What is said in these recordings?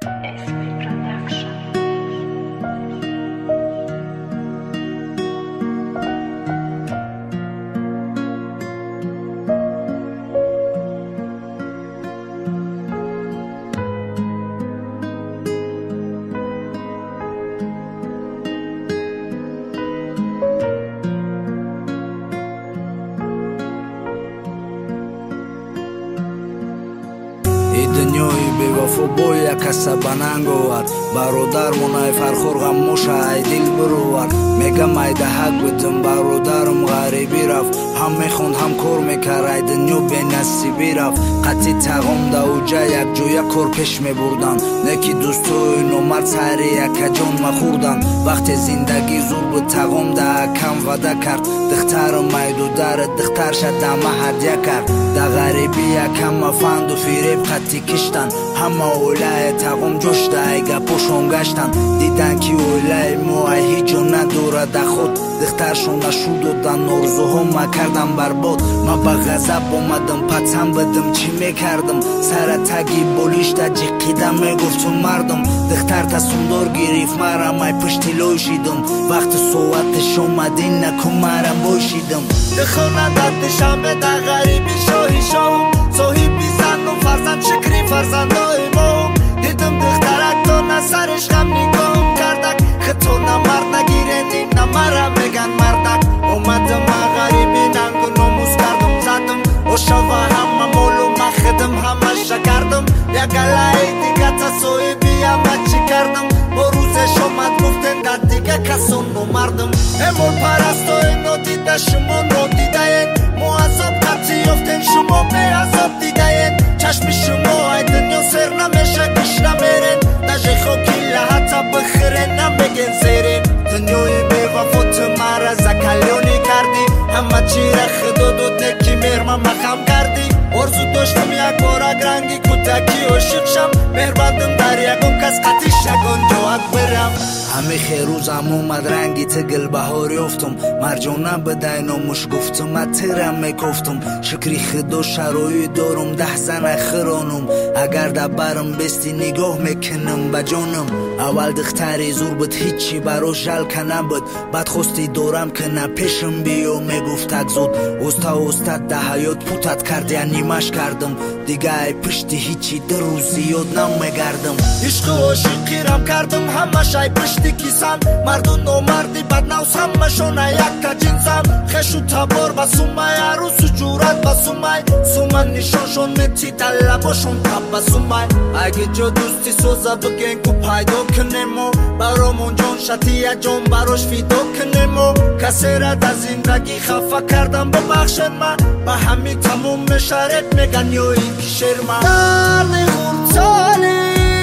дунёи бевафо бо як асаба нанговад бародар мунаи фархор ғаммоша ай дил бирувад мегам ай даҳак бидим бародарам ғарибӣ рафт ҳам мехонд ҳам кор мекард ай дунё бенасибӣ рафт қатъи тағом дауҷа якҷоя кор пеш мебурданд не ки дӯстои номард сайри якаҷон махӯрданд вақте зиндагӣ зур би тағом даҳакам ваъда кард духтарам майдударе духтарша дама ҳадя кард да ғарибӣ якам мафанду фиреб қатъи киштанд ҳама оилаи тағом ҷошта ай гапошон гаштанд диданд ки оилаи мо ай ҳеҷ ҷо надорада худ духтаршона шу доданд орзуҳо ма кардам барбод ма ба ғазаб омадам патсам бидим чӣ мекардам сара таги болишта ҷиқида мегуфтум мардум духтар тасумдор гирифт марам ай пишти лой шидум вақти соатиш омадӣ накун марам бошидам дихона дар душанбе дар ғарибӣ шоҳи шоҳум соҳиби зану фарзанд шукри фарзандои моҳум дидум духтарак то на сариш ғам нигоҳум кардак хито на мард нагирени на мара меган мардак омадам ма ғарибӣ нангу номус кардум задум ошава ҳама молу махидим ҳамаша кардум ягалаи дига тасоҳиби ҳама чӣ кардум бо рӯзеш омад гуфтен дар дига касон номардум эмол парастои нодида шумо нодидаен мо азоб қатъи ёфтем шумо беазоб дидаен чашми шумо ай дунё сер намеша гӯш намерен дажи хоки лаҳата бихирен намеген зерен дунёи бевафо ту мара закалёнӣ кардӣ ҳама чира худо дод неки меҳрма махам кардӣ орзу доштам як борак ранги кӯтакӣ ошиқ шам меҳрбандим дар ягон кас қатъиш ягон ҷоат бирам ҳамихе рӯзам омад ранги тигил баҳор ёфтум марҷона бидай номуш гуфтум ма тирам мекофтум шукри худо шарои дорум 10 зана хиронум агар да барм бести нигоҳ мекунам ба ҷонам аввал духтари зур буд ҳичи барош жалка набуд баъд хости дорам ки на пешам биё мегуфт так зуд оста оста да ҳаёт путат кард янимаш кардам дига ай пишти ҳичи ду рӯз зиёд намегардам ишқу ошиқирам кардам ҳамаш ай пишти кисан марду номарди баднавс ҳамашон ай якка ҷинсан хешу табор ба сумай арӯсу ҷурат ба сумай суман нишоншон мети талабошон табба сумай аги ҷо дӯсти соза биген ку пайдо кунемо баромон ҷон шатия ҷон барош фидо кунемо касера да зиндагӣ хафа кардам бибахшен ма ба ҳамин тамом мешаред меган ёи кишерма дарди хурдсоли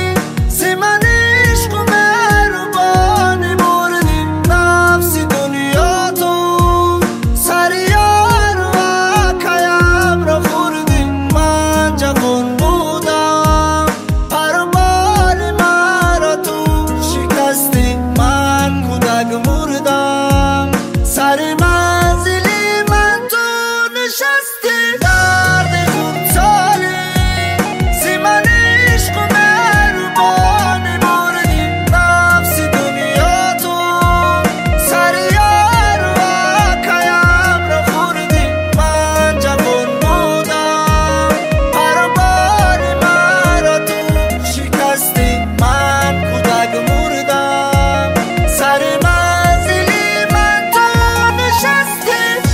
зимани ишқу меҳрубонӣ бурди нафси дунё ту сари ёру акаямро хурдӣ ман ҷавон будам паруболи маро ту шикастӣ ман кӯдак мурдам сари манзили ман ту нишастӣ дарди хурдсоли зимани ишқу меҳрубонӣ бурди нафси дунё ту сари ёру акаямро хурдӣ ман ҷавон будам паруболи маро ту шикастӣ ман кӯдак мурдам сари манзили ман ту нишастӣ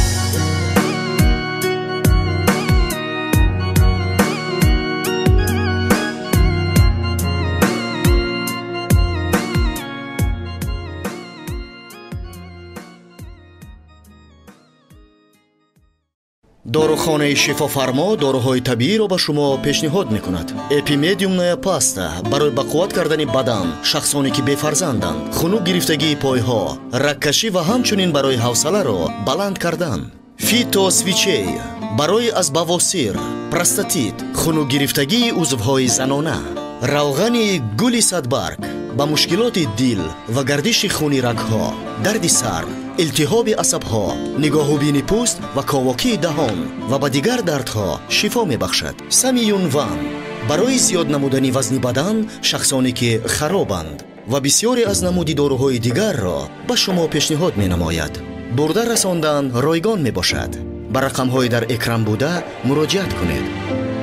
дорухонаи шифофармо доруҳои табииро ба шумо пешниҳод мекунад. эпимедиумная паста барои бақувват кардани бадан, шахсоне ки бефарзанданд, хунук гирифтагии пойҳо, раккашӣ ва ҳамчунин барои ҳавсаларо баланд кардан. фитосвичей барои аз бавосир, простатит, хунук гирифтагии узвҳои занона. равғани гули садбарг ба мушкилоти дил ва гардиши хуни рагҳо, дарди сар, илтиҳоби асабҳо, нигоҳубини пӯст ва ковокии даҳон ва ба дигар дардҳо шифо мебахшад. самиюн ван барои зиёд намудани вазни бадан шахсоне ки харобанд ва бисёре аз намуди доруҳои дигарро ба шумо пешниҳод менамояд. бурда расондан ройгон мебошад. ба рақамҳои дар экран буда муроҷиат кунед.